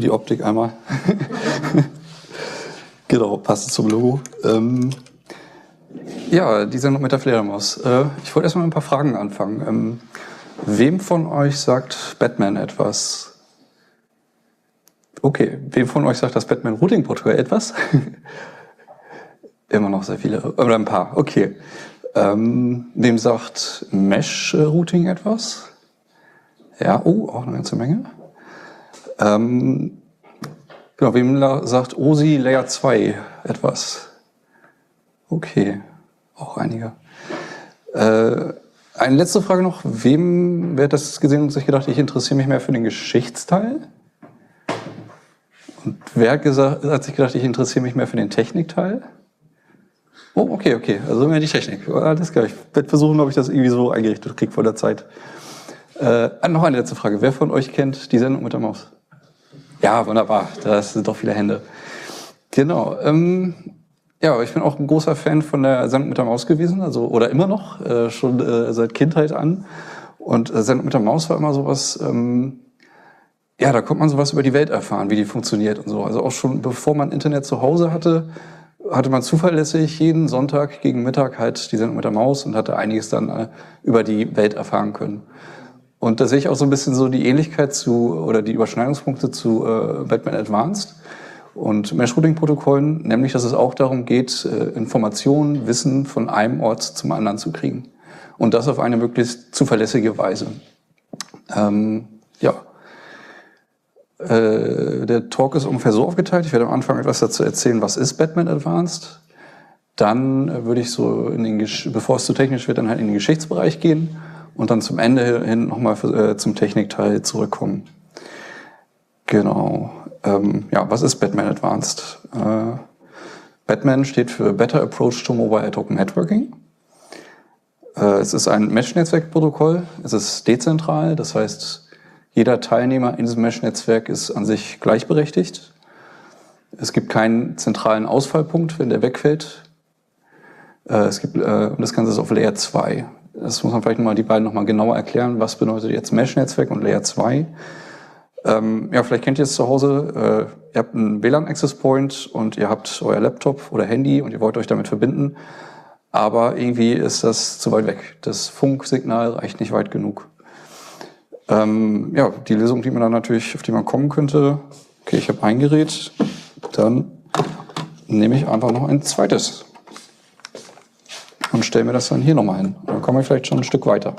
die Optik einmal. Genau, passend zum Logo. Ja, die Sendung mit der Fledermaus. Ich wollte erstmal mit ein paar Fragen anfangen. Wem von euch sagt Batman etwas? Okay, wem von euch sagt das Batman-Routing-Protokoll etwas? Immer noch sehr viele, oder ein paar, okay. Wem sagt Mesh-Routing etwas? Ja, oh, auch eine ganze Menge. Genau, wem sagt OSI Layer 2 etwas? Okay, auch einige. Eine letzte Frage noch. Wer hat das gesehen und sich gedacht, ich interessiere mich mehr für den Geschichtsteil? Und wer hat sich gedacht, ich interessiere mich mehr für den Technikteil? Oh, okay. Also mehr die Technik. Alles klar. Ich werde versuchen, ob ich das irgendwie so eingerichtet kriege vor der Zeit. Noch eine letzte Frage. Wer von euch kennt die Sendung mit der Maus? Ja, wunderbar. Das sind doch viele Hände. Genau. Ja, ich bin auch ein großer Fan von der Sendung mit der Maus gewesen, also oder immer noch, schon seit Kindheit an. Und Sendung mit der Maus war immer sowas, ja, da konnte man sowas über die Welt erfahren, wie die funktioniert und so. Also auch schon bevor man Internet zu Hause hatte man zuverlässig jeden Sonntag gegen Mittag halt die Sendung mit der Maus und hatte einiges dann über die Welt erfahren können. Und da sehe ich auch so ein bisschen so die Ähnlichkeit oder die Überschneidungspunkte zu Batman Advanced und Mesh-Routing-Protokollen, nämlich, dass es auch darum geht, Informationen, Wissen von einem Ort zum anderen zu kriegen. Und das auf eine möglichst zuverlässige Weise. Ja. Der Talk ist ungefähr so aufgeteilt. Ich werde am Anfang etwas dazu erzählen, was ist Batman Advanced. Dann würde ich so bevor es zu technisch wird, dann halt in den Geschichtsbereich gehen und dann zum Ende hin nochmal zum Technikteil zurückkommen. Genau. Ja, was ist Batman Advanced? Batman steht für Better Approach to Mobile Ad Hoc Networking. Es ist ein Mesh-Netzwerkprotokoll. Es ist dezentral, das heißt, jeder Teilnehmer in diesem Mesh-Netzwerk ist an sich gleichberechtigt. Es gibt keinen zentralen Ausfallpunkt, wenn der wegfällt. Und das Ganze ist auf Layer 2. Das muss man vielleicht die beiden nochmal genauer erklären. Was bedeutet jetzt Mesh-Netzwerk und Layer 2? Ja, vielleicht kennt ihr es zu Hause. Ihr habt einen WLAN-Access-Point und ihr habt euer Laptop oder Handy und ihr wollt euch damit verbinden. Aber irgendwie ist das zu weit weg. Das Funksignal reicht nicht weit genug. Ja, die Lösung, auf die man kommen könnte, okay, ich habe ein Gerät, dann nehme ich einfach noch ein zweites und stelle mir das dann hier nochmal hin. Dann komme ich vielleicht schon ein Stück weiter.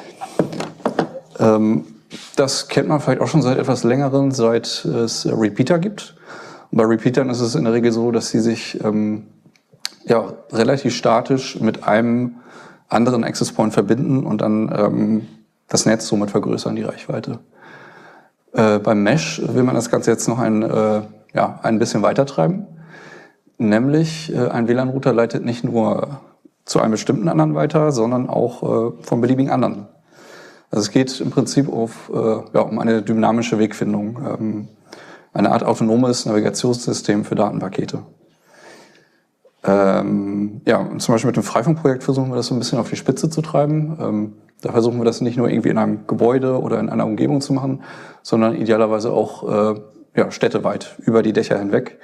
Das kennt man vielleicht auch schon seit etwas längerem, seit es Repeater gibt. Und bei Repeatern ist es in der Regel so, dass sie sich ja, relativ statisch mit einem anderen Access Point verbinden und dann das Netz somit vergrößern, die Reichweite. Beim Mesh will man das Ganze jetzt noch ein bisschen weiter treiben. Nämlich ein WLAN-Router leitet nicht nur zu einem bestimmten anderen weiter, sondern auch von beliebigen anderen. Also es geht im Prinzip um eine dynamische Wegfindung, eine Art autonomes Navigationssystem für Datenpakete. Ja, und zum Beispiel mit dem Freifunkprojekt versuchen wir das so ein bisschen auf die Spitze zu treiben. Da versuchen wir das nicht nur irgendwie in einem Gebäude oder in einer Umgebung zu machen, sondern idealerweise auch städteweit, über die Dächer hinweg.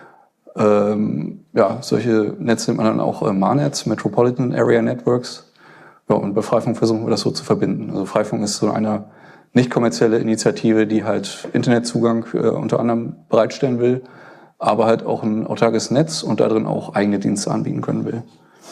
Ja, solche Netze nennt man dann auch MANETs, Metropolitan Area Networks. Ja, und bei Freifunk versuchen wir das so zu verbinden. Also Freifunk ist so eine nicht kommerzielle Initiative, die halt Internetzugang unter anderem bereitstellen will, aber halt auch ein autarkes Netz und darin auch eigene Dienste anbieten können will.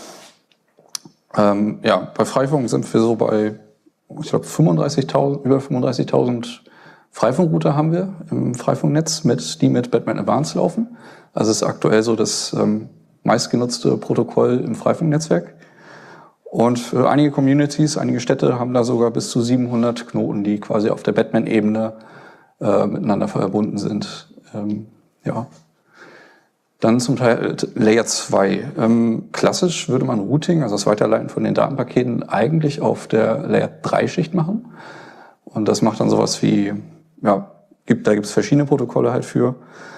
Ja, bei Freifunk sind wir so bei, ich glaube, über 35.000 Freifunkrouter haben wir im Freifunknetz, die mit Batman Advanced laufen. Also es ist aktuell so das meistgenutzte Protokoll im Freifunknetzwerk. Und einige Communities, einige Städte haben da sogar bis zu 700 Knoten, die quasi auf der Batman-Ebene miteinander verbunden sind. Ja. Dann zum Teil Layer 2. Klassisch würde man Routing, also das Weiterleiten von den Datenpaketen, eigentlich auf der Layer 3-Schicht machen. Und das macht dann sowas wie, ja, da gibt's verschiedene Protokolle halt für.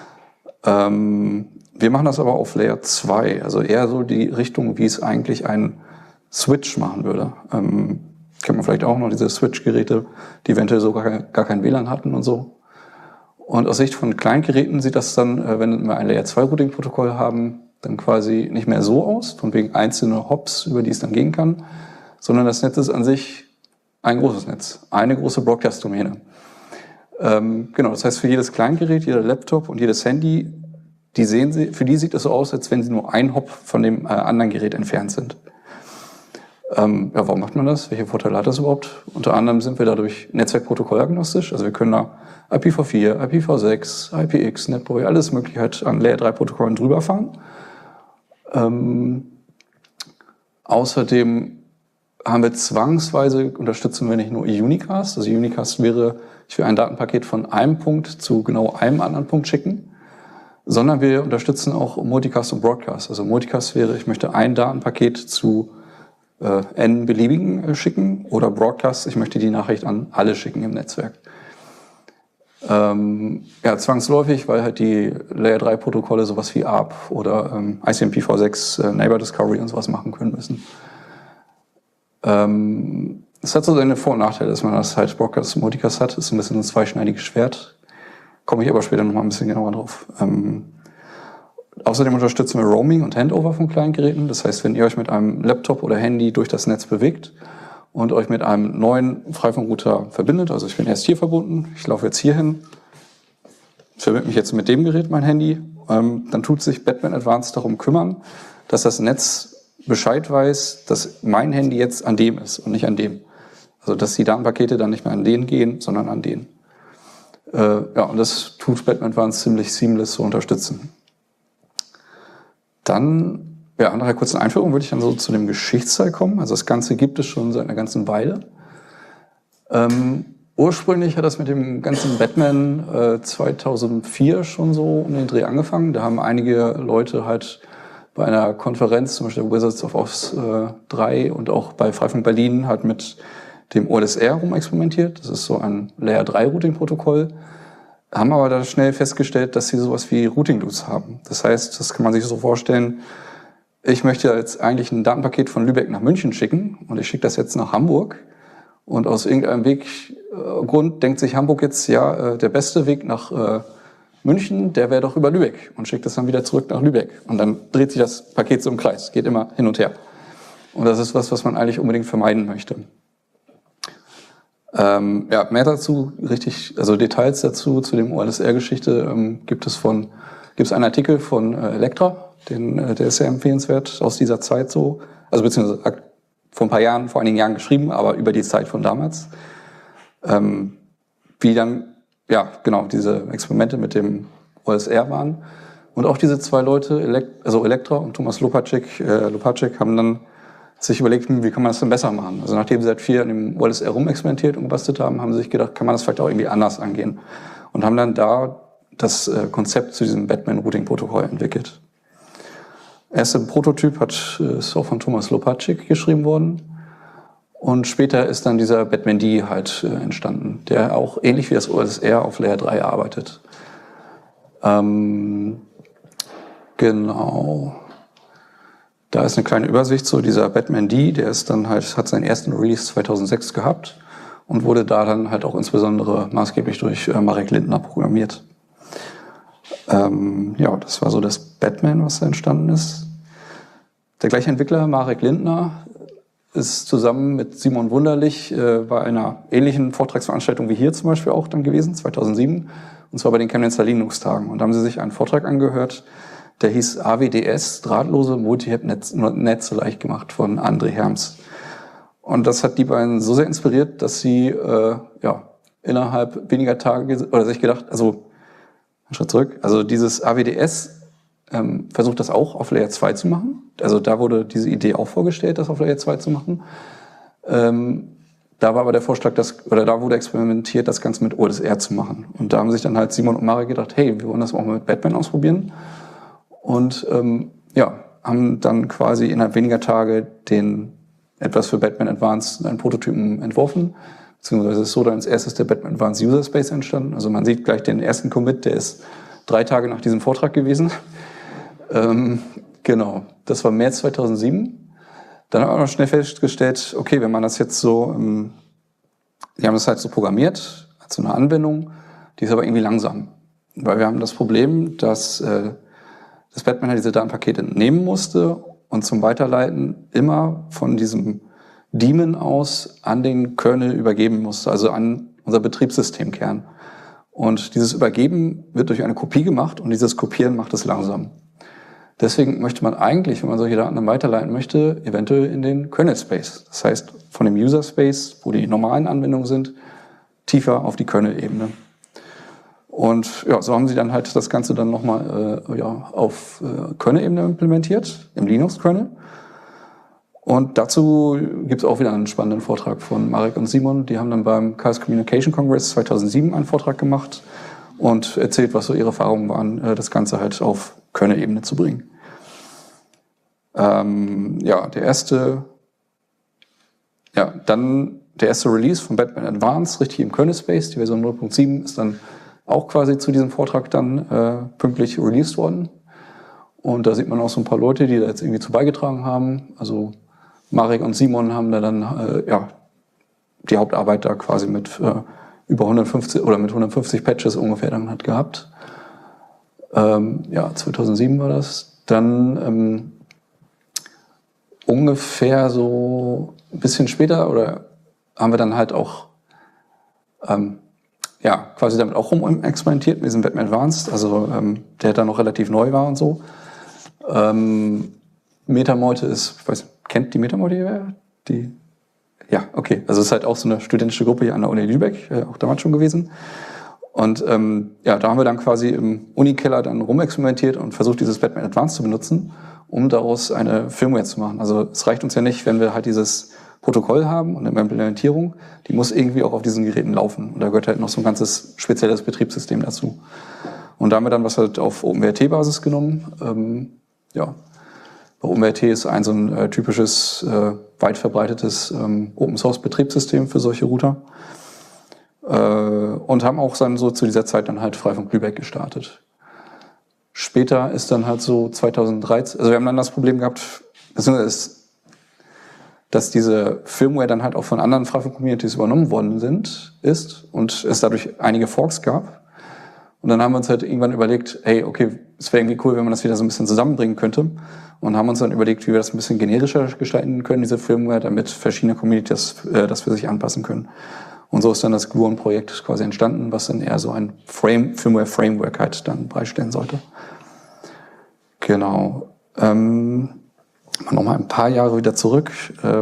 Wir machen das aber auf Layer 2, also eher so die Richtung, wie es eigentlich ein Switch machen würde. Kennt man vielleicht auch noch diese Switch-Geräte, die eventuell so gar kein WLAN hatten und so. Und aus Sicht von Kleingeräten sieht das dann, wenn wir ein Layer-2-Routing-Protokoll haben, dann quasi nicht mehr so aus, von wegen einzelne Hops, über die es dann gehen kann, sondern das Netz ist an sich ein großes Netz, eine große Broadcast-Domäne. Genau, das heißt, für jedes Kleingerät, jeder Laptop und jedes Handy, für die sieht es so aus, als wenn sie nur ein Hop von dem anderen Gerät entfernt sind. Ja, warum macht man das? Welche Vorteile hat das überhaupt? Unter anderem sind wir dadurch netzwerkprotokollagnostisch, also wir können da IPv4, IPv6, IPX, NetBoy, alles mögliche halt an Layer-3-Protokollen drüber fahren. Außerdem haben wir zwangsweise, unterstützen wir nicht nur Unicast, also Unicast wäre, ich will ein Datenpaket von einem Punkt zu genau einem anderen Punkt schicken, sondern wir unterstützen auch Multicast und Broadcast. Also Multicast wäre, ich möchte ein Datenpaket zu n beliebigen schicken oder Broadcast, ich möchte die Nachricht an alle schicken im Netzwerk. Ja, zwangsläufig, weil halt die Layer-3-Protokolle sowas wie ARP oder ICMPv6, Neighbor Discovery und sowas machen können müssen. Es hat so seine Vor- und Nachteile, dass man das halt Broadcast und Multicast hat. Ist ein bisschen ein zweischneidiges Schwert. Komme ich aber später nochmal ein bisschen genauer drauf. Außerdem unterstützen wir Roaming und Handover von kleinen Geräten. Das heißt, wenn ihr euch mit einem Laptop oder Handy durch das Netz bewegt und euch mit einem neuen Freifunkrouter verbindet, also ich bin erst hier verbunden, ich laufe jetzt hier hin, verbinde mich jetzt mit dem Gerät, mein Handy, dann tut sich Batman Advanced darum kümmern, dass das Netz Bescheid weiß, dass mein Handy jetzt an dem ist und nicht an dem. Also dass die Datenpakete dann nicht mehr an den gehen, sondern an den. Ja, und das tut Batman Advanced ziemlich seamless zu unterstützen. Dann, ja, nach einer kurzen Einführung würde ich dann so zu dem Geschichtsteil kommen. Also das Ganze gibt es schon seit einer ganzen Weile. Ursprünglich hat das mit dem ganzen Batman 2004 schon so um den Dreh angefangen. Da haben einige Leute halt bei einer Konferenz, zum Beispiel Wizards of Oz 3 und auch bei Freifunk Berlin halt mit dem OLSR rumexperimentiert. Das ist so ein Layer-3-Routing-Protokoll. Haben aber da schnell festgestellt, dass sie sowas wie Routing-Loops haben. Das heißt, das kann man sich so vorstellen, ich möchte jetzt eigentlich ein Datenpaket von Lübeck nach München schicken und ich schicke das jetzt nach Hamburg und aus irgendeinem Weggrund denkt sich Hamburg jetzt, ja, der beste Weg nach München, der wäre doch über Lübeck und schickt das dann wieder zurück nach Lübeck. Und dann dreht sich das Paket so im Kreis, geht immer hin und her. Und das ist was man eigentlich unbedingt vermeiden möchte. Ja, mehr dazu, also Details dazu, zu dem OLSR-Geschichte, gibt es einen Artikel von Elektra, der ist sehr empfehlenswert aus dieser Zeit so, also beziehungsweise vor ein paar Jahren, vor einigen Jahren geschrieben, aber über die Zeit von damals. Wie dann, ja, genau, diese Experimente mit dem OLSR waren. Und auch diese zwei Leute, also Elektra und Thomas Lopacek haben dann sich überlegt, wie kann man das denn besser machen? Also nachdem sie seit 4 Jahren im OLSR rumexperimentiert und gebastelt haben, haben sie sich gedacht, kann man das vielleicht auch irgendwie anders angehen? Und haben dann da das Konzept zu diesem Batman-Routing-Protokoll entwickelt. Der erste Prototyp ist auch von Thomas Lopacek geschrieben worden. Und später ist dann dieser Batman-D halt entstanden, der auch ähnlich wie das OLSR auf Layer 3 arbeitet. Genau. Da ist eine kleine Übersicht so, dieser Batman-D, der ist dann halt, hat seinen ersten Release 2006 gehabt und wurde da dann halt auch insbesondere maßgeblich durch Marek Lindner programmiert. Ja, das war so das Batman, was da entstanden ist. Der gleiche Entwickler, Marek Lindner, ist zusammen mit Simon Wunderlich bei einer ähnlichen Vortragsveranstaltung wie hier zum Beispiel auch dann gewesen, 2007, und zwar bei den Chemnitzer Linux-Tagen. Und da haben sie sich einen Vortrag angehört, der hieß AWDS, drahtlose Multi-Netze leicht gemacht, von André Herms. Und das hat die beiden so sehr inspiriert, dass sie ja, innerhalb weniger Tage oder sich gedacht, also einen Schritt zurück, also dieses AWDS versucht das auch auf Layer 2 zu machen. Also da wurde diese Idee auch vorgestellt, das auf Layer 2 zu machen. Da war aber der Vorschlag, da wurde experimentiert, das Ganze mit OLSR zu machen. Und da haben sich dann halt Simon und Marek gedacht, hey, wir wollen das auch mal mit Batman ausprobieren. Und ja, haben dann quasi innerhalb weniger Tage etwas für Batman Advanced, einen Prototypen entworfen. Beziehungsweise ist so dann als erstes der Batman Advanced User Space entstanden. Also man sieht gleich den ersten Commit, der ist 3 Tage nach diesem Vortrag gewesen. Genau, das war März 2007. Dann haben wir noch schnell festgestellt, okay, wenn man das jetzt so, die haben das halt so programmiert, als so eine Anwendung, die ist aber irgendwie langsam. weil wir haben das Problem, dass das Batman halt diese Datenpakete entnehmen musste und zum Weiterleiten immer von diesem Daemon aus an den Kernel übergeben musste, also an unser Betriebssystemkern. Und dieses Übergeben wird durch eine Kopie gemacht und dieses Kopieren macht es langsam. Deswegen möchte man eigentlich, wenn man solche Daten dann weiterleiten möchte, eventuell in den Kernel-Space. Das heißt, von dem User-Space, wo die normalen Anwendungen sind, tiefer auf die Kernel-Ebene. Und ja, so haben sie dann halt das Ganze dann nochmal auf Kernel-Ebene implementiert, im Linux-Kernel. Und dazu gibt es auch wieder einen spannenden Vortrag von Marek und Simon. Die haben dann beim Chaos Communication Congress 2007 einen Vortrag gemacht und erzählt, was so ihre Erfahrungen waren, das Ganze halt auf Kernel-Ebene zu bringen. Der erste Release von Batman Advanced, richtig im Kernel-Space, die Version 0.7, ist dann auch quasi zu diesem Vortrag dann pünktlich released worden. Und da sieht man auch so ein paar Leute, die da jetzt irgendwie zu beigetragen haben. Also Marek und Simon haben da dann die Hauptarbeit da quasi mit über 150 oder mit 150 Patches ungefähr dann halt gehabt. 2007 war das. Dann ungefähr so ein bisschen später oder haben wir dann halt auch quasi damit auch rumexperimentiert mit diesem Batman Advanced, also der dann noch relativ neu war und so. Metameute ist, kennt die Metameute? Ja, okay. Also es ist halt auch so eine studentische Gruppe hier an der Uni Lübeck, auch damals schon gewesen. Und da haben wir dann quasi im Unikeller dann rumexperimentiert und versucht, dieses Batman Advanced zu benutzen, um daraus eine Firmware zu machen. Also es reicht uns ja nicht, wenn wir halt dieses Protokoll haben und eine Implementierung, die muss irgendwie auch auf diesen Geräten laufen. Und da gehört halt noch so ein ganzes spezielles Betriebssystem dazu. Und da haben wir dann was halt auf OpenWrt-Basis genommen. OpenWrt ist so ein typisches, weit verbreitetes Open-Source-Betriebssystem für solche Router. Und haben auch dann so zu dieser Zeit dann halt Freifunk Lübeck gestartet. Später ist dann halt so 2013, also wir haben dann das Problem gehabt, dass diese Firmware dann halt auch von anderen Freifunk-Communities übernommen worden ist und es dadurch einige Forks gab. Und dann haben wir uns halt irgendwann überlegt, hey, okay, es wäre irgendwie cool, wenn man das wieder so ein bisschen zusammenbringen könnte. Und haben uns dann überlegt, wie wir das ein bisschen generischer gestalten können, diese Firmware, damit verschiedene Communities das für sich anpassen können. Und so ist dann das Gluon-Projekt quasi entstanden, was dann eher so ein Firmware-Framework halt dann bereitstellen sollte. Genau. Nochmal ein paar Jahre wieder zurück. Wir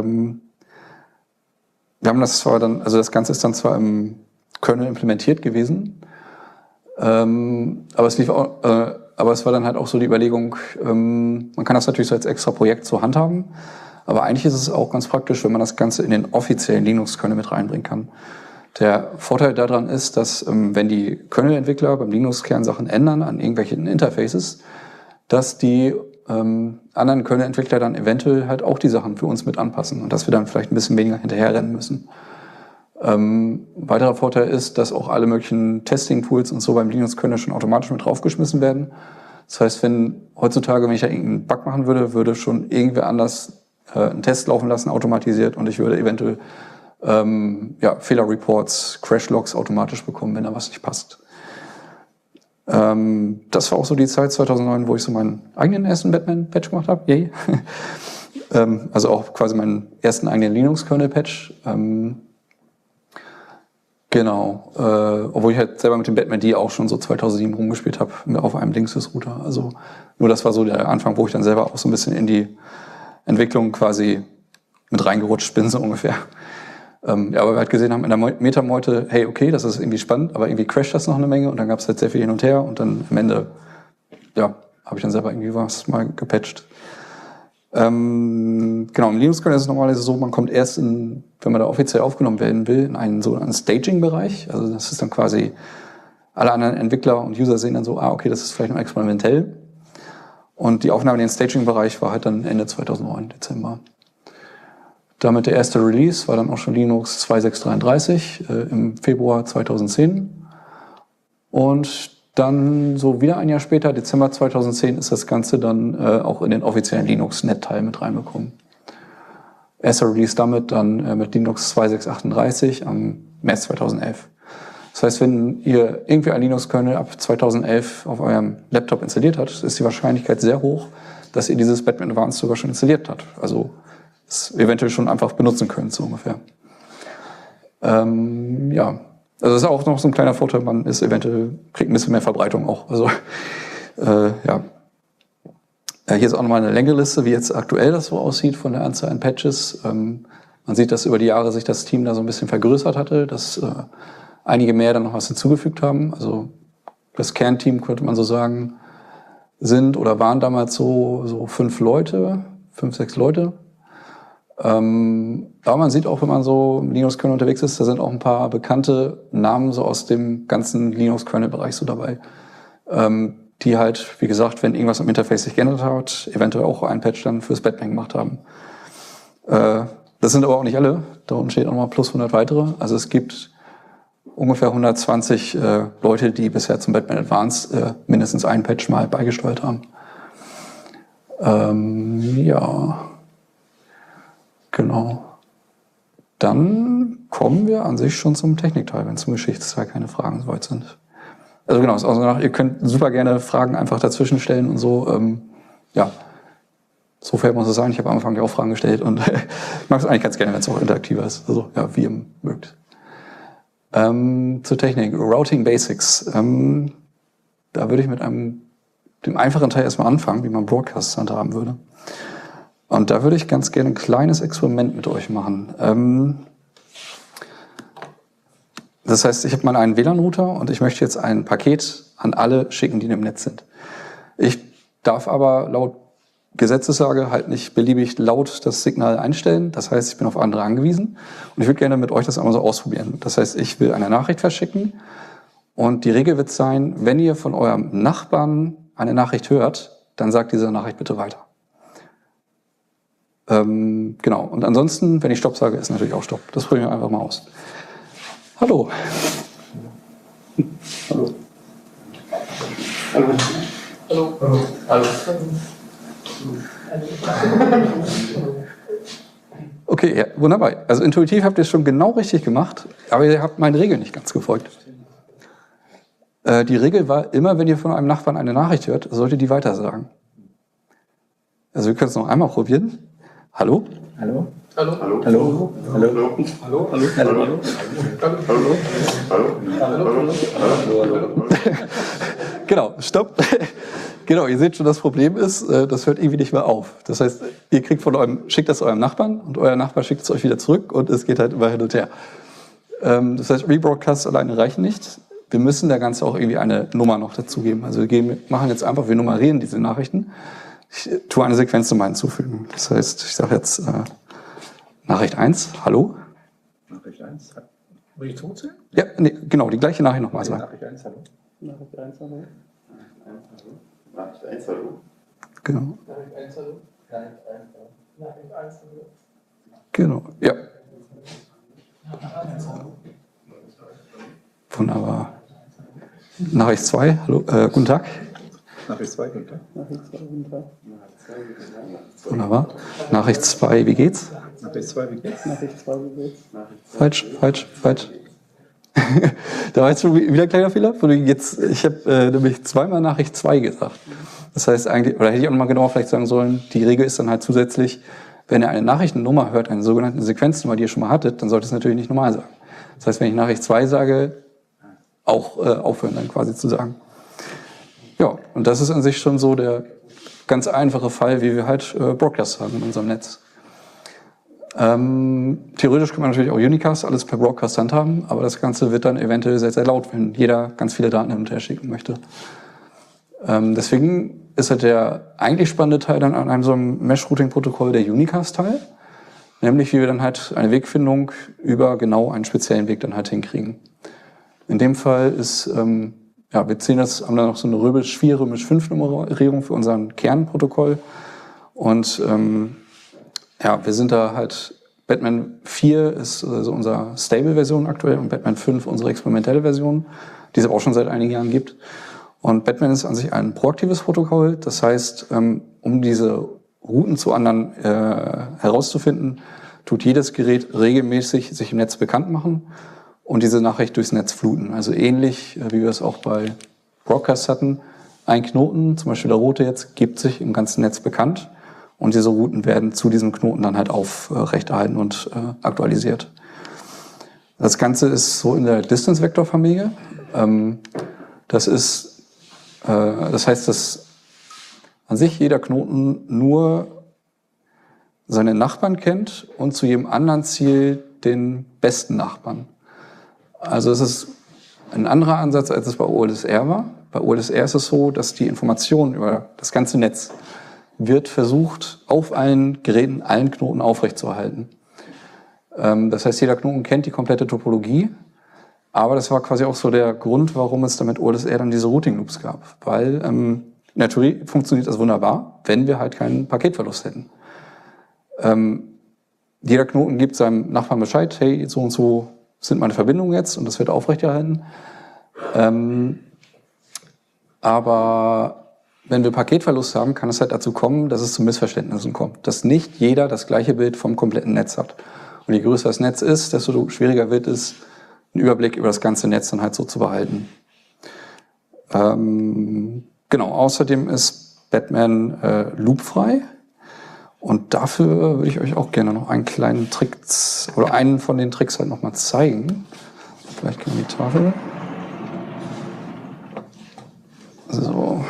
haben das zwar dann, also das Ganze ist dann zwar im Kernel implementiert gewesen, aber es war dann halt auch so die Überlegung, man kann das natürlich so als extra Projekt zur Hand haben, aber eigentlich ist es auch ganz praktisch, wenn man das Ganze in den offiziellen Linux-Kernel mit reinbringen kann. Der Vorteil daran ist, dass wenn die Kernel-Entwickler beim Linux-Kern Sachen ändern an irgendwelchen Interfaces, dass die anderen Kernel-Entwickler dann eventuell halt auch die Sachen für uns mit anpassen und dass wir dann vielleicht ein bisschen weniger hinterherrennen müssen. Weiterer Vorteil ist, dass auch alle möglichen Testing-Tools und so beim Linux-Kernel schon automatisch mit draufgeschmissen werden. Das heißt, wenn heutzutage, wenn ich da irgendeinen Bug machen würde, würde schon irgendwer anders einen Test laufen lassen, automatisiert, und ich würde eventuell Fehlerreports, Crashlogs automatisch bekommen, wenn da was nicht passt. Das war auch so die Zeit 2009, wo ich so meinen eigenen ersten Batman-Patch gemacht habe. Yay. Also auch quasi meinen ersten eigenen Linux-Kernel-Patch. Obwohl ich halt selber mit dem Batman-D auch schon so 2007 rumgespielt habe, auf einem Linksys-Router. Also nur das war so der Anfang, wo ich dann selber auch so ein bisschen in die Entwicklung quasi mit reingerutscht bin, so ungefähr. Aber wir halt gesehen haben in der Metameute, hey, okay, das ist irgendwie spannend, aber irgendwie crasht das noch eine Menge und dann gab es halt sehr viel hin und her und dann am Ende, habe ich dann selber irgendwie was mal gepatcht. Im Linux-Kernel ist es normalerweise so, man kommt erst wenn man da offiziell aufgenommen werden will, in einen sogenannten Staging-Bereich. Also das ist dann quasi, alle anderen Entwickler und User sehen dann so, okay, das ist vielleicht noch experimentell. Und die Aufnahme in den Staging-Bereich war halt dann Ende 2009, Dezember. Damit der erste Release war dann auch schon Linux 2.6.33 im Februar 2010. Und dann so wieder ein Jahr später, Dezember 2010, ist das Ganze dann auch in den offiziellen Linux-Net-Teil mit reinbekommen. Erster Release damit dann mit Linux 2.6.38 am März 2011. Das heißt, wenn ihr irgendwie ein Linux-Kernel ab 2011 auf eurem Laptop installiert habt, ist die Wahrscheinlichkeit sehr hoch, dass ihr dieses Batman Advanced sogar schon installiert habt. Also es eventuell schon einfach benutzen könnt, so ungefähr. Ja, also das ist auch noch so ein kleiner Vorteil, man ist eventuell, kriegt ein bisschen mehr Verbreitung auch. Also ja. Hier ist auch nochmal eine längere Liste, wie jetzt aktuell das so aussieht von der Anzahl an Patches. Man sieht, dass über die Jahre sich das Team da so ein bisschen vergrößert hatte, dass einige mehr dann noch was hinzugefügt haben. Also das Kernteam, könnte man so sagen, sind oder waren damals so 5 Leute, 5, 6 Leute. Aber man sieht auch, wenn man so im Linux-Kernel unterwegs ist, da sind auch ein paar bekannte Namen so aus dem ganzen Linux-Kernel-Bereich so dabei. Die halt, wie gesagt, wenn irgendwas am Interface sich geändert hat, eventuell auch ein Patch dann fürs Batman gemacht haben. Das sind aber auch nicht alle. Da unten steht auch nochmal plus 100 weitere. Also es gibt ungefähr 120 Leute, die bisher zum Batman Advanced mindestens einen Patch mal beigesteuert haben. Ja, genau. Dann kommen wir an sich schon zum Technikteil, wenn zum Geschichtsteil keine Fragen soweit sind. Also genau, also ihr könnt super gerne Fragen einfach dazwischen stellen und so. Ja, so fair muss es sein. Ich habe am Anfang ja auch Fragen gestellt und ich mag es eigentlich ganz gerne, wenn es auch interaktiver ist. Also ja, wie ihr mögt. Zur Technik, Routing Basics. Da würde ich mit dem einfachen Teil erstmal anfangen, wie man Broadcasts handhaben würde. Und da würde ich ganz gerne ein kleines Experiment mit euch machen. Das heißt, ich habe mal einen WLAN-Router und ich möchte jetzt ein Paket an alle schicken, die im Netz sind. Ich darf aber laut Gesetzeslage halt nicht beliebig laut das Signal einstellen. Das heißt, ich bin auf andere angewiesen. Und ich würde gerne mit euch das einmal so ausprobieren. Das heißt, ich will eine Nachricht verschicken. Und die Regel wird sein, wenn ihr von eurem Nachbarn eine Nachricht hört, dann sagt diese Nachricht bitte weiter. Genau. Und ansonsten, wenn ich Stopp sage, ist natürlich auch Stopp. Das probieren wir einfach mal aus. Hallo. Hallo. Hallo. Hallo. Hallo. Okay, ja, wunderbar. Also intuitiv habt ihr es schon genau richtig gemacht, aber ihr habt meine Regel nicht ganz gefolgt. Die Regel war, immer wenn ihr von einem Nachbarn eine Nachricht hört, solltet ihr die weitersagen. Also wir können es noch einmal probieren. Hallo? Hallo. Hallo. Hallo. Hallo. Hallo. Hallo. Hallo. Hallo. Hallo. Genau, stopp. Genau, ihr seht schon, das Problem ist, das hört irgendwie nicht mehr auf. Das heißt, ihr kriegt schickt das eurem Nachbarn und euer Nachbar schickt es euch wieder zurück und es geht halt immer hin und her. Das heißt, Rebroadcasts alleine reichen nicht. Wir müssen der Ganze auch irgendwie eine Nummer noch dazugeben. Also wir machen jetzt einfach, wir nummerieren diese Nachrichten. Ich tue eine Sequenznummer hinzufügen. Das heißt, ich sage jetzt Nachricht 1, hallo. Nachricht 1. Will ich zurückzählen? Ja, nee, genau, die gleiche Nachricht nochmal sagen. Nachricht 1, hallo. Nachricht 1, hallo. Nachricht 1, hallo. Genau. Nachricht 1, hallo. Nachricht 1, hallo. Genau, ja. Wunderbar. Nachricht 2, hallo, guten Tag. Nachricht 2, guten Tag. Nachricht 2, guten Tag. Wunderbar. Nachricht 2, wie geht's? Nachricht 2, wie geht's? Nachricht 2, wie geht's? Falsch. Da war jetzt schon wieder ein kleiner Fehler. Ich habe nämlich zweimal Nachricht 2 gesagt. Das heißt eigentlich, oder hätte ich auch noch mal genauer vielleicht sagen sollen, die Regel ist dann halt zusätzlich, wenn ihr eine Nachrichtennummer hört, eine sogenannte Sequenznummer, die ihr schon mal hattet, dann sollte es natürlich nicht normal sagen. Das heißt, wenn ich Nachricht 2 sage, auch aufhören dann quasi zu sagen. Ja, und das ist an sich schon so der ganz einfache Fall, wie wir halt Broadcasts haben in unserem Netz. Theoretisch kann man natürlich auch Unicast alles per Broadcast handhaben, aber das Ganze wird dann eventuell sehr, sehr laut, wenn jeder ganz viele Daten hin und her schicken möchte. Deswegen ist halt der eigentlich spannende Teil dann an einem so einem Mesh-Routing-Protokoll der Unicast-Teil, nämlich wie wir dann halt eine Wegfindung über genau einen speziellen Weg dann halt hinkriegen. In dem Fall ist, haben dann noch so eine 4-5-Nummerierung für unseren Kernprotokoll und wir sind da halt, Batman 4 ist also unsere Stable-Version aktuell und Batman 5 unsere experimentelle Version, die es aber auch schon seit einigen Jahren gibt. Und Batman ist an sich ein proaktives Protokoll, das heißt, um diese Routen zu anderen herauszufinden, tut jedes Gerät regelmäßig sich im Netz bekannt machen und diese Nachricht durchs Netz fluten. Also ähnlich, wie wir es auch bei Broadcast hatten. Ein Knoten, zum Beispiel der rote jetzt, gibt sich im ganzen Netz bekannt und diese Routen werden zu diesem Knoten dann halt aufrechterhalten und aktualisiert. Das Ganze ist so in der Distance-Vektor-Familie. Das heißt, dass an sich jeder Knoten nur seine Nachbarn kennt und zu jedem anderen Ziel den besten Nachbarn. Also es ist ein anderer Ansatz, als es bei OLSR war. Bei OLSR ist es so, dass die Information über das ganze Netz wird versucht, auf allen Geräten, allen Knoten aufrechtzuerhalten. Das heißt, jeder Knoten kennt die komplette Topologie, aber das war quasi auch so der Grund, warum es dann mit OLSR dann diese Routing-Loops gab. Weil in der Theorie funktioniert das wunderbar, wenn wir halt keinen Paketverlust hätten. Jeder Knoten gibt seinem Nachbarn Bescheid, hey, so und so sind meine Verbindungen jetzt und das wird aufrechterhalten. Aber wenn wir Paketverlust haben, kann es halt dazu kommen, dass es zu Missverständnissen kommt. Dass nicht jeder das gleiche Bild vom kompletten Netz hat. Und je größer das Netz ist, desto schwieriger wird es, einen Überblick über das ganze Netz dann halt so zu behalten. Genau, außerdem ist Batman loopfrei. Und dafür würde ich euch auch gerne noch einen kleinen Trick oder einen von den Tricks halt nochmal zeigen. Vielleicht können wir die Tafel. So.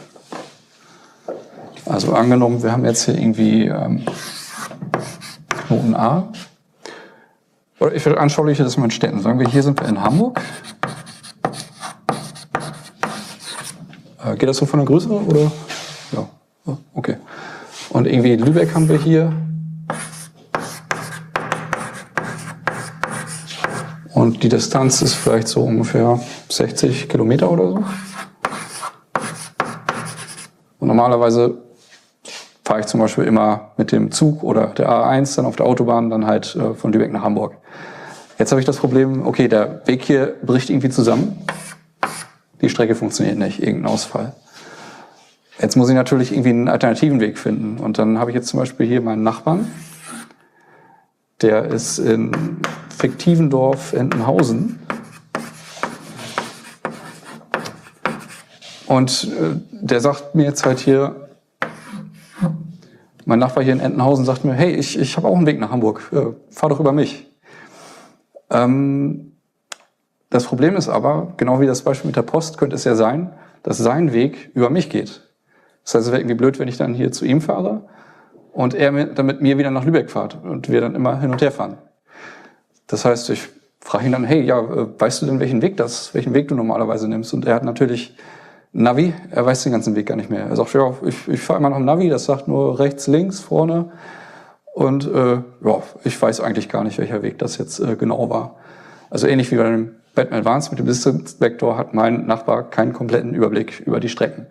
Also angenommen, wir haben jetzt hier irgendwie Knoten A. Oder ich veranschauliche das mal in Städten. Sagen wir, hier sind wir in Hamburg. Geht das so von der Größe? Oder? Ja, okay. Und irgendwie Lübeck haben wir hier. Und die Distanz ist vielleicht so ungefähr 60 Kilometer oder so. Und normalerweise fahre ich zum Beispiel immer mit dem Zug oder der A1 dann auf der Autobahn dann halt von Lübeck nach Hamburg. Jetzt habe ich das Problem, okay, der Weg hier bricht irgendwie zusammen. Die Strecke funktioniert nicht, irgendein Ausfall. Jetzt muss ich natürlich irgendwie einen alternativen Weg finden. Und dann habe ich jetzt zum Beispiel hier meinen Nachbarn. Der ist in fiktiven Dorf Entenhausen. Und der sagt mir jetzt halt hier, mein Nachbar hier in Entenhausen sagt mir, hey, ich habe auch einen Weg nach Hamburg, fahr doch über mich. Das Problem ist aber, genau wie das Beispiel mit der Post, könnte es ja sein, dass sein Weg über mich geht. Das heißt, es wäre irgendwie blöd, wenn ich dann hier zu ihm fahre und er dann mit mir wieder nach Lübeck fährt und wir dann immer hin und her fahren. Das heißt, ich frage ihn dann, hey, ja, weißt du denn, welchen Weg du normalerweise nimmst? Und er hat natürlich Navi, er weiß den ganzen Weg gar nicht mehr. Er sagt, ja, ich fahre immer noch im Navi, das sagt nur rechts, links, vorne. Und ja, ich weiß eigentlich gar nicht, welcher Weg das jetzt genau war. Also ähnlich wie bei dem Batman Advanced mit dem Distance Vector hat mein Nachbar keinen kompletten Überblick über die Strecken.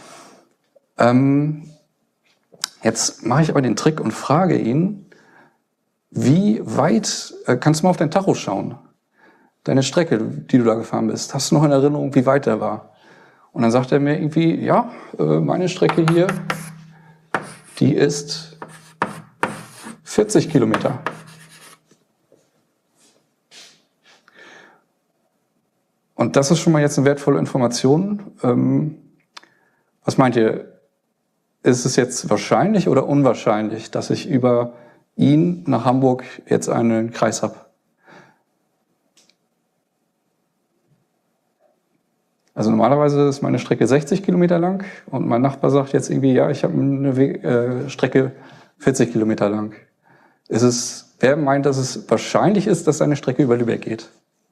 Jetzt mache ich aber den Trick und frage ihn, wie weit, kannst du mal auf dein Tacho schauen? Deine Strecke, die du da gefahren bist, hast du noch in Erinnerung, wie weit der war? Und dann sagt er mir irgendwie, ja, meine Strecke hier, die ist 40 Kilometer. Und das ist schon mal jetzt eine wertvolle Information. Was meint ihr? Ist es jetzt wahrscheinlich oder unwahrscheinlich, dass ich über ihn nach Hamburg jetzt einen Kreis habe? Also normalerweise ist meine Strecke 60 Kilometer lang und mein Nachbar sagt jetzt irgendwie, ja, ich habe eine Strecke 40 Kilometer lang. Wer meint, dass es wahrscheinlich ist, dass seine Strecke über Lübeck geht?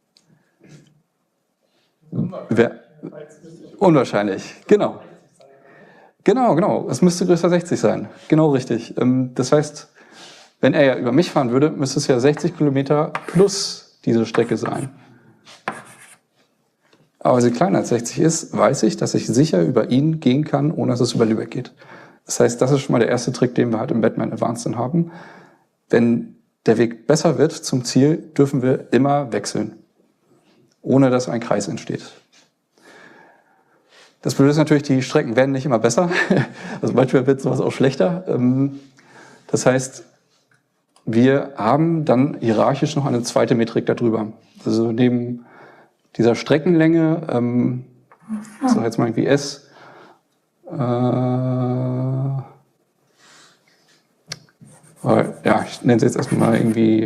Unwahrscheinlich, genau. Genau. Es müsste größer 60 sein. Genau richtig. Das heißt, wenn er ja über mich fahren würde, müsste es ja 60 Kilometer plus diese Strecke sein. Aber weil sie kleiner als 60 ist, weiß ich, dass ich sicher über ihn gehen kann, ohne dass es über Lübeck geht. Das heißt, das ist schon mal der erste Trick, den wir halt im Batman Advanced dann haben. Wenn der Weg besser wird zum Ziel, dürfen wir immer wechseln, ohne dass ein Kreis entsteht. Das Blöde ist natürlich, die Strecken werden nicht immer besser. Also manchmal wird sowas auch schlechter. Das heißt, wir haben dann hierarchisch noch eine zweite Metrik darüber. Also neben dieser Streckenlänge, so jetzt mal irgendwie S, ich nenne es jetzt erstmal irgendwie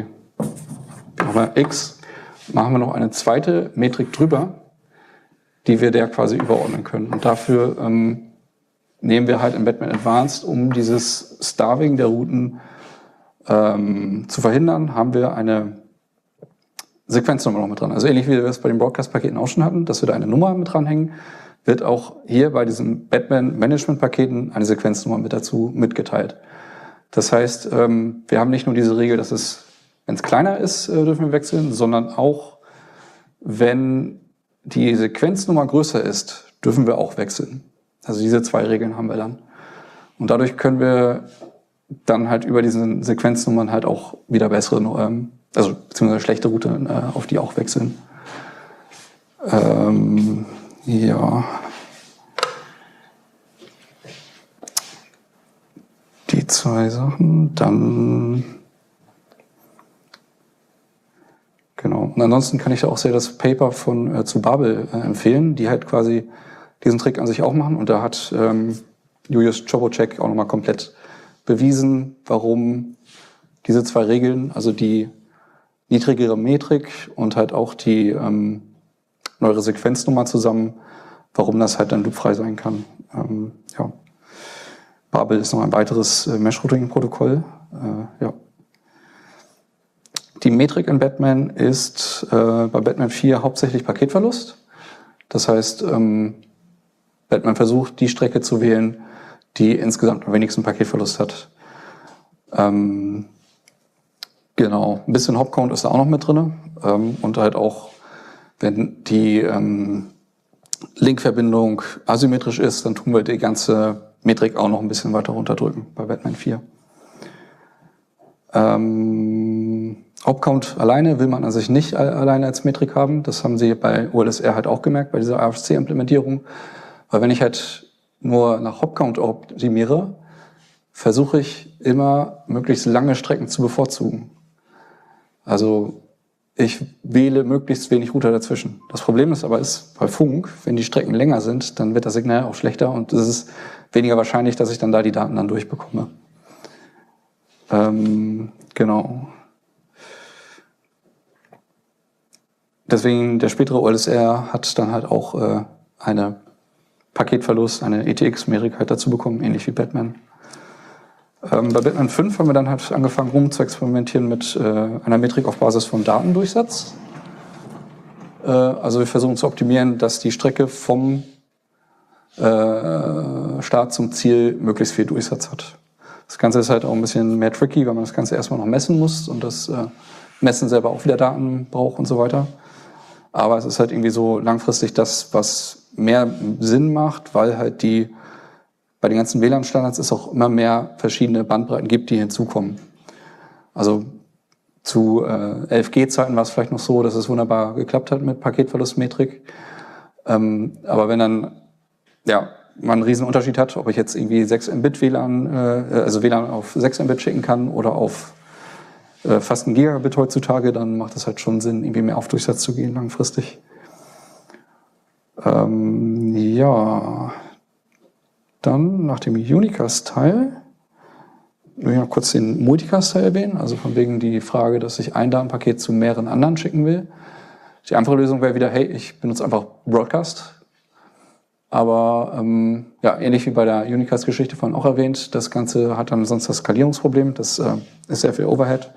X, machen wir noch eine zweite Metrik drüber, die wir der quasi überordnen können. Und dafür nehmen wir halt in Batman Advanced, um dieses Starving der Routen zu verhindern, haben wir eine Sequenznummer noch mit dran. Also ähnlich wie wir es bei den Broadcast-Paketen auch schon hatten, dass wir da eine Nummer mit dranhängen, wird auch hier bei diesen Batman-Management-Paketen eine Sequenznummer mit dazu mitgeteilt. Das heißt, wir haben nicht nur diese Regel, dass es, wenn es kleiner ist, dürfen wir wechseln, sondern auch, wenn die Sequenznummer größer ist, dürfen wir auch wechseln. Also diese zwei Regeln haben wir dann. Und dadurch können wir dann halt über diesen Sequenznummern halt auch wieder bessere, also beziehungsweise schlechte Routen, auf die auch wechseln. Ja. Die zwei Sachen, dann genau. Und ansonsten kann ich da auch sehr das Paper von zu Babel empfehlen, die halt quasi diesen Trick an sich auch machen. Und da hat Julius Czobocek auch nochmal komplett bewiesen, warum diese zwei Regeln, also die niedrigere Metrik und halt auch die neuere Sequenznummer zusammen, warum das halt dann loopfrei sein kann. Ja. Babel ist noch ein weiteres Mesh-Routing-Protokoll. Ja. Die Metrik in Batman ist bei Batman 4 hauptsächlich Paketverlust. Das heißt, Batman versucht, die Strecke zu wählen, die insgesamt am wenigsten Paketverlust hat. Genau, ein bisschen Hopcount ist da auch noch mit drin. Und halt auch, wenn die Linkverbindung asymmetrisch ist, dann tun wir die ganze Metrik auch noch ein bisschen weiter runterdrücken bei Batman 4. Hopcount alleine will man an sich nicht alleine als Metrik haben. Das haben sie bei OLSR halt auch gemerkt, bei dieser RFC-Implementierung. Weil wenn ich halt nur nach Hopcount optimiere, versuche ich immer, möglichst lange Strecken zu bevorzugen. Also ich wähle möglichst wenig Router dazwischen. Das Problem ist aber, bei Funk, wenn die Strecken länger sind, dann wird das Signal auch schlechter und es ist weniger wahrscheinlich, dass ich dann da die Daten dann durchbekomme. Genau. Deswegen der spätere OLSR hat dann halt auch eine Paketverlust, eine ETX-Metrik halt dazu bekommen, ähnlich wie Batman. Bei Batman 5 haben wir dann halt angefangen rum zu experimentieren mit einer Metrik auf Basis von Datendurchsatz. Also wir versuchen zu optimieren, dass die Strecke vom Start zum Ziel möglichst viel Durchsatz hat. Das Ganze ist halt auch ein bisschen mehr tricky, weil man das Ganze erstmal noch messen muss und das Messen selber auch wieder Daten braucht und so weiter. Aber es ist halt irgendwie so langfristig das, was mehr Sinn macht, weil halt bei den ganzen WLAN-Standards es auch immer mehr verschiedene Bandbreiten gibt, die hinzukommen. Also zu 11G-Zeiten war es vielleicht noch so, dass es wunderbar geklappt hat mit Paketverlustmetrik. Aber wenn dann man einen riesen Unterschied hat, ob ich jetzt irgendwie 6 Mbit WLAN, also WLAN auf 6 Mbit schicken kann oder auf fast ein Gigabit heutzutage, dann macht es halt schon Sinn, irgendwie mehr auf Durchsatz zu gehen langfristig. Ja, dann nach dem Unicast-Teil will ich noch kurz den Multicast-Teil erwähnen, also von wegen die Frage, dass ich ein Datenpaket zu mehreren anderen schicken will. Die einfache Lösung wäre wieder, hey, ich benutze einfach Broadcast. Aber ähnlich wie bei der Unicast-Geschichte vorhin auch erwähnt, das Ganze hat dann sonst das Skalierungsproblem, das ist sehr viel Overhead.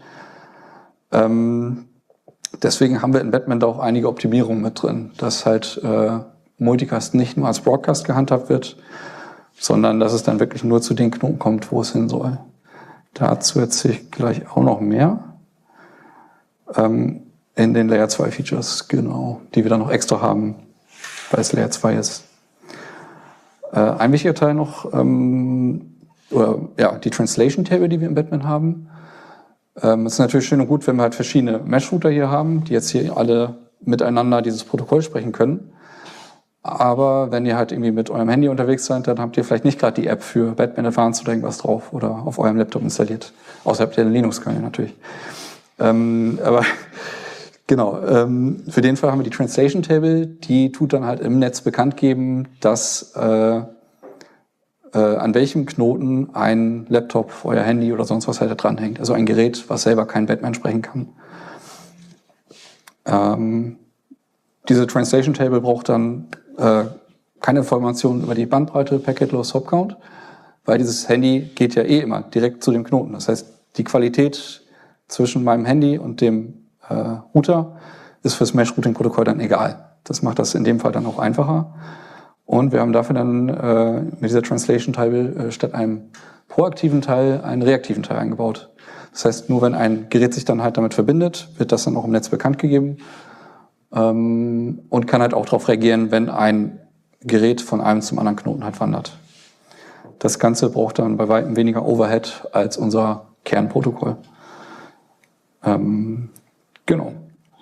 Deswegen haben wir in Batman da auch einige Optimierungen mit drin, dass halt Multicast nicht nur als Broadcast gehandhabt wird, sondern dass es dann wirklich nur zu den Knoten kommt, wo es hin soll. Dazu erzähle ich gleich auch noch mehr in den Layer 2 Features, genau, die wir dann noch extra haben, weil es Layer 2 ist. Ein wichtiger Teil noch, die Translation Table, die wir in Batman haben. Es ist natürlich schön und gut, wenn wir halt verschiedene Mesh-Router hier haben, die jetzt hier alle miteinander dieses Protokoll sprechen können. Aber wenn ihr halt irgendwie mit eurem Handy unterwegs seid, dann habt ihr vielleicht nicht gerade die App für Batman Advanced oder irgendwas drauf oder auf eurem Laptop installiert. Außerhalb der Linux-Kernel natürlich. Aber Genau, für den Fall haben wir die Translation Table, die tut dann halt im Netz bekannt geben, dass an welchem Knoten ein Laptop, euer Handy oder sonst was halt da dranhängt. Also ein Gerät, was selber kein Batman sprechen kann. Diese Translation Table braucht dann keine Informationen über die Bandbreite, Packet Loss, Hop Count, weil dieses Handy geht ja eh immer direkt zu dem Knoten. Das heißt, die Qualität zwischen meinem Handy und dem Router ist fürs Mesh-Routing-Protokoll dann egal. Das macht das in dem Fall dann auch einfacher. Und wir haben dafür dann mit dieser Translation Table statt einem proaktiven Teil einen reaktiven Teil eingebaut. Das heißt, nur wenn ein Gerät sich dann halt damit verbindet, wird das dann auch im Netz bekannt gegeben und kann halt auch darauf reagieren, wenn ein Gerät von einem zum anderen Knoten halt wandert. Das Ganze braucht dann bei weitem weniger Overhead als unser Kernprotokoll. Genau.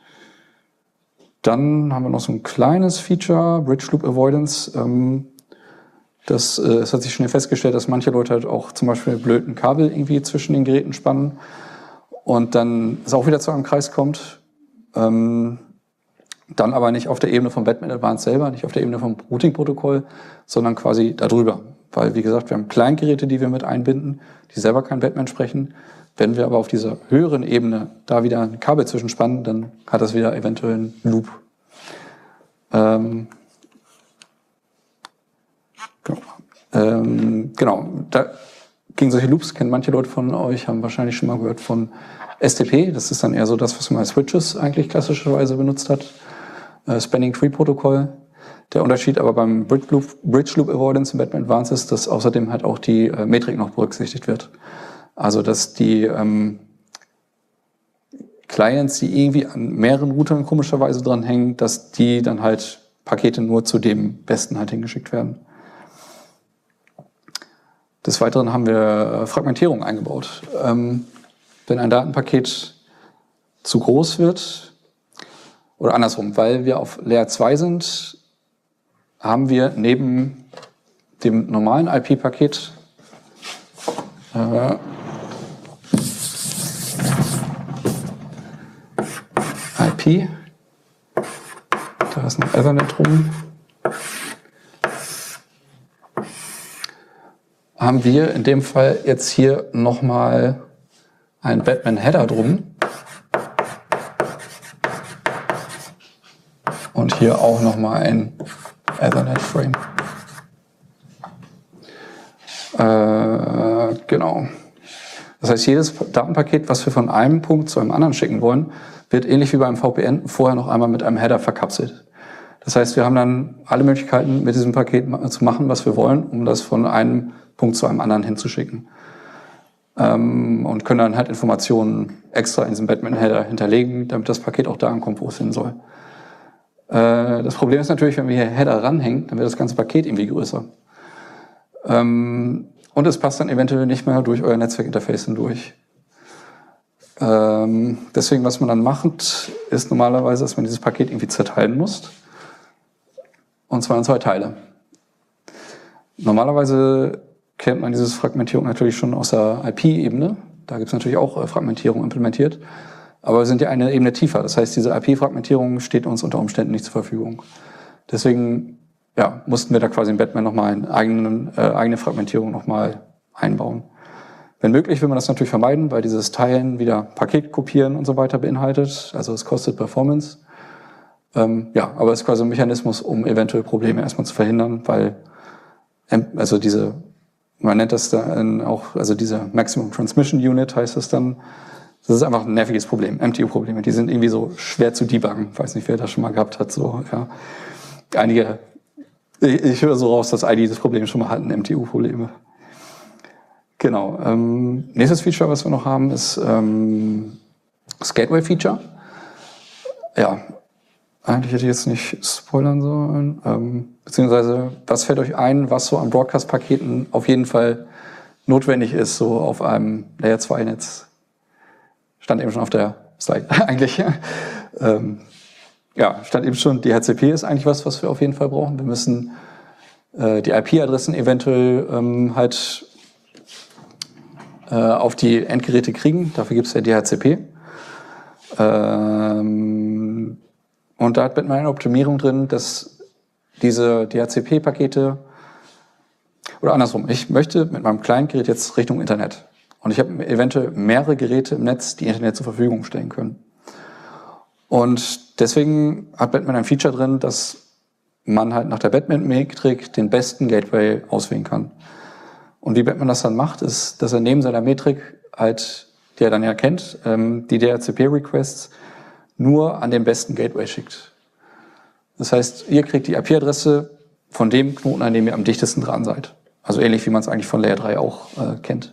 Dann haben wir noch so ein kleines Feature, Bridge Loop Avoidance. Es hat sich schnell festgestellt, dass manche Leute halt auch zum Beispiel blöden Kabel irgendwie zwischen den Geräten spannen und dann es auch wieder zu einem Kreis kommt. Dann aber nicht auf der Ebene von Batman Advanced selber, nicht auf der Ebene vom Routing-Protokoll, sondern quasi darüber. Weil, wie gesagt, wir haben Kleingeräte, die wir mit einbinden, die selber kein Batman sprechen. Wenn wir aber auf dieser höheren Ebene da wieder ein Kabel zwischenspannen, dann hat das wieder eventuell einen Loop. Genau, gegen solche Loops kennen manche Leute von euch, haben wahrscheinlich schon mal gehört von STP. Das ist dann eher so das, was man als Switches eigentlich klassischerweise benutzt hat. Spanning Tree Protokoll. Der Unterschied aber beim Bridge Loop Avoidance im Batman Advanced ist, dass außerdem halt auch die Metrik noch berücksichtigt wird. Also, dass die Clients, die irgendwie an mehreren Routern komischerweise dranhängen, dass die dann halt Pakete nur zu dem besten halt hingeschickt werden. Des Weiteren haben wir Fragmentierung eingebaut. Wenn ein Datenpaket zu groß wird, oder andersrum, weil wir auf Layer 2 sind, haben wir neben dem normalen IP-Paket IP, da ist noch Ethernet drum, haben wir in dem Fall jetzt hier nochmal einen Batman-Header drum und hier auch nochmal ein Ethernet-Frame. Genau. Das heißt, jedes Datenpaket, was wir von einem Punkt zu einem anderen schicken wollen, wird ähnlich wie beim VPN vorher noch einmal mit einem Header verkapselt. Das heißt, wir haben dann alle Möglichkeiten, mit diesem Paket zu machen, was wir wollen, um das von einem Punkt zu einem anderen hinzuschicken. Und können dann halt Informationen extra in diesem Batman-Header hinterlegen, damit das Paket auch da ankommt, wo es hin soll. Das Problem ist natürlich, wenn wir hier Header ranhängen, dann wird das ganze Paket irgendwie größer. Und es passt dann eventuell nicht mehr durch euer Netzwerkinterface hindurch. Deswegen, was man dann macht, ist normalerweise, dass man dieses Paket irgendwie zerteilen muss. Und zwar in 2 Teile. Normalerweise kennt man diese Fragmentierung natürlich schon aus der IP-Ebene. Da gibt es natürlich auch Fragmentierung implementiert. Aber wir sind ja eine Ebene tiefer. Das heißt, diese IP-Fragmentierung steht uns unter Umständen nicht zur Verfügung. Deswegen mussten wir da quasi in Batman nochmal eine eigene Fragmentierung nochmal einbauen. Wenn möglich will man das natürlich vermeiden, weil dieses Teilen wieder Paket kopieren und so weiter beinhaltet. Also es kostet Performance. Aber es ist quasi ein Mechanismus, um eventuell Probleme erstmal zu verhindern, weil also man nennt das dann auch, also diese Maximum Transmission Unit heißt es dann. Das ist einfach ein nerviges Problem, MTU-Probleme. Die sind irgendwie so schwer zu debuggen. Ich weiß nicht, wer das schon mal gehabt hat. So, ja. Einige, ich höre so raus, dass einige das Problem schon mal hatten, MTU-Probleme. Genau. Nächstes Feature, was wir noch haben, ist das Gateway-Feature. Ja, eigentlich hätte ich jetzt nicht spoilern sollen. Beziehungsweise, was fällt euch ein, was so an Broadcast-Paketen auf jeden Fall notwendig ist, so auf einem Layer-2-Netz? Stand eben schon auf der Slide, eigentlich. Stand eben schon, DHCP ist eigentlich was wir auf jeden Fall brauchen. Wir müssen die IP-Adressen eventuell auf die Endgeräte kriegen. Dafür gibt es ja DHCP. Und da hat Batman eine Optimierung drin, dass diese DHCP-Pakete, oder andersrum, ich möchte mit meinem Client-Gerät jetzt Richtung Internet. Und ich habe eventuell mehrere Geräte im Netz, die Internet zur Verfügung stellen können. Und deswegen hat Batman ein Feature drin, dass man halt nach der Batman-Metrik den besten Gateway auswählen kann. Und wie Batman das dann macht, ist, dass er neben seiner Metrik halt, die er dann ja kennt, die DHCP-Requests nur an den besten Gateway schickt. Das heißt, ihr kriegt die IP-Adresse von dem Knoten, an dem ihr am dichtesten dran seid. Also ähnlich wie man es eigentlich von Layer 3 auch kennt.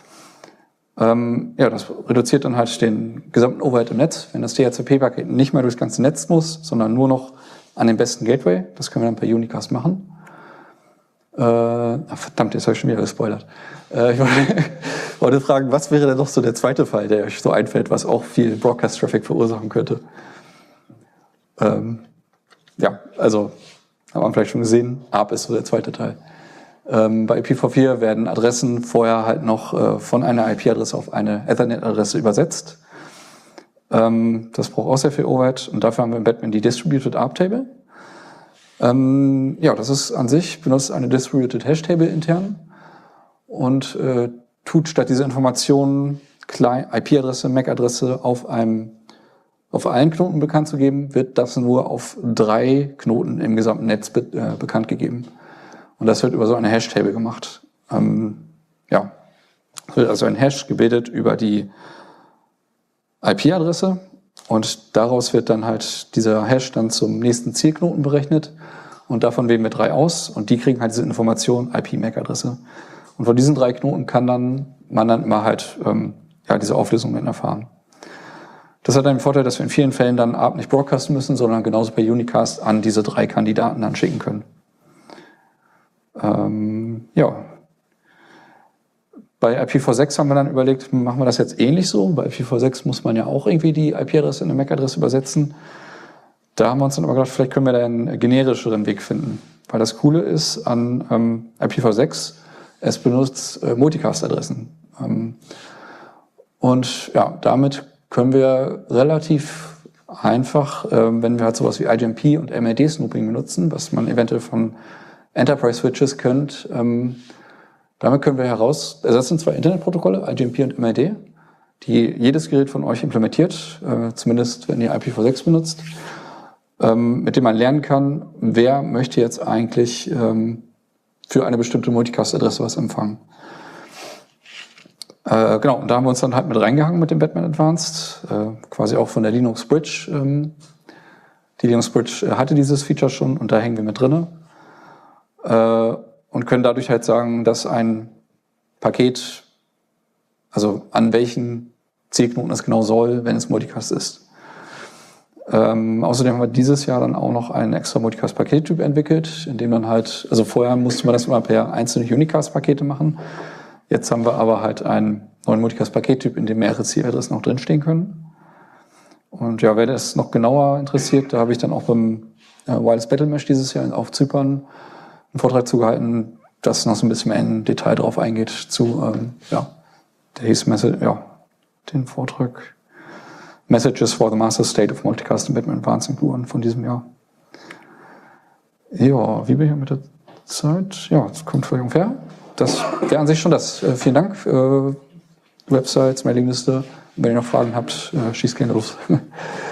Ja, das reduziert dann halt den gesamten Overhead im Netz, wenn das DHCP-Paket nicht mehr durchs ganze Netz muss, sondern nur noch an den besten Gateway. Das können wir dann per Unicast machen. Verdammt, jetzt habe ich schon wieder gespoilert. Ich wollte fragen, was wäre denn noch so der zweite Fall, der euch so einfällt, was auch viel Broadcast-Traffic verursachen könnte? Ja, also, haben wir vielleicht schon gesehen, ARP ist so der zweite Teil. Bei IPv4 werden Adressen vorher halt noch von einer IP-Adresse auf eine Ethernet-Adresse übersetzt. Das braucht auch sehr viel Overhead und dafür haben wir im Batman die Distributed ARP Table. Ja, das ist an sich, benutzt eine Distributed Hash Table intern und tut statt dieser Informationen IP-Adresse, MAC-Adresse auf allen Knoten bekannt zu geben, wird das nur auf 3 Knoten im gesamten Netz bekannt gegeben. Und das wird über so eine Hash-Table gemacht. Ja, es wird also ein Hash gebildet über die IP-Adresse und daraus wird dann halt dieser Hash dann zum nächsten Zielknoten berechnet und davon wählen wir 3 aus und die kriegen halt diese Information IP-MAC-Adresse. Und von diesen 3 Knoten kann man dann immer halt ja, diese Auflösung dann erfahren. Das hat den Vorteil, dass wir in vielen Fällen dann ARP nicht broadcasten müssen, sondern genauso per Unicast an diese 3 Kandidaten dann schicken können. Ja. Bei IPv6 haben wir dann überlegt, machen wir das jetzt ähnlich so? Bei IPv6 muss man ja auch irgendwie die IP-Adresse in eine MAC-Adresse übersetzen. Da haben wir uns dann aber gedacht, vielleicht können wir da einen generischeren Weg finden. Weil das Coole ist an IPv6, es benutzt Multicast-Adressen. Und ja, damit können wir relativ einfach, wenn wir halt sowas wie IGMP und MAD-Snooping benutzen, was man eventuell von Enterprise-Switches kennt, damit können wir ersetzen 2 Internetprotokolle, IGMP und MAD, die jedes Gerät von euch implementiert, zumindest wenn ihr IPv6 benutzt, mit dem man lernen kann, wer möchte jetzt eigentlich für eine bestimmte Multicast-Adresse was empfangen. Genau, und da haben wir uns dann halt mit reingehangen mit dem Batman Advanced, quasi auch von der Linux Bridge. Die Linux Bridge hatte dieses Feature schon und da hängen wir mit drinne. Und können dadurch halt sagen, dass ein Paket, also an welchen Zielknoten es genau soll, wenn es Multicast ist. Außerdem haben wir dieses Jahr dann auch noch einen extra Multicast-Pakettyp entwickelt, in dem dann halt, also vorher musste man das immer per einzelne Unicast-Pakete machen. Jetzt haben wir aber halt einen neuen Multicast-Pakettyp, in dem mehrere Zieladressen auch drinstehen können. Und ja, wer das noch genauer interessiert, da habe ich dann auch beim Wireless Battle Mesh dieses Jahr auf Zypern einen Vortrag zugehalten, das noch so ein bisschen mehr in Detail drauf eingeht zu, ja, der hieß den Vortrag Messages for the Master State of Multicast in Batman Advanced Gluon von diesem Jahr. Ja, wie bin ich mit der Zeit? Ja, das kommt völlig ungefähr. Das wäre an sich schon das. Vielen Dank. Websites, Mailingliste. Wenn ihr noch Fragen habt, schießt gerne los.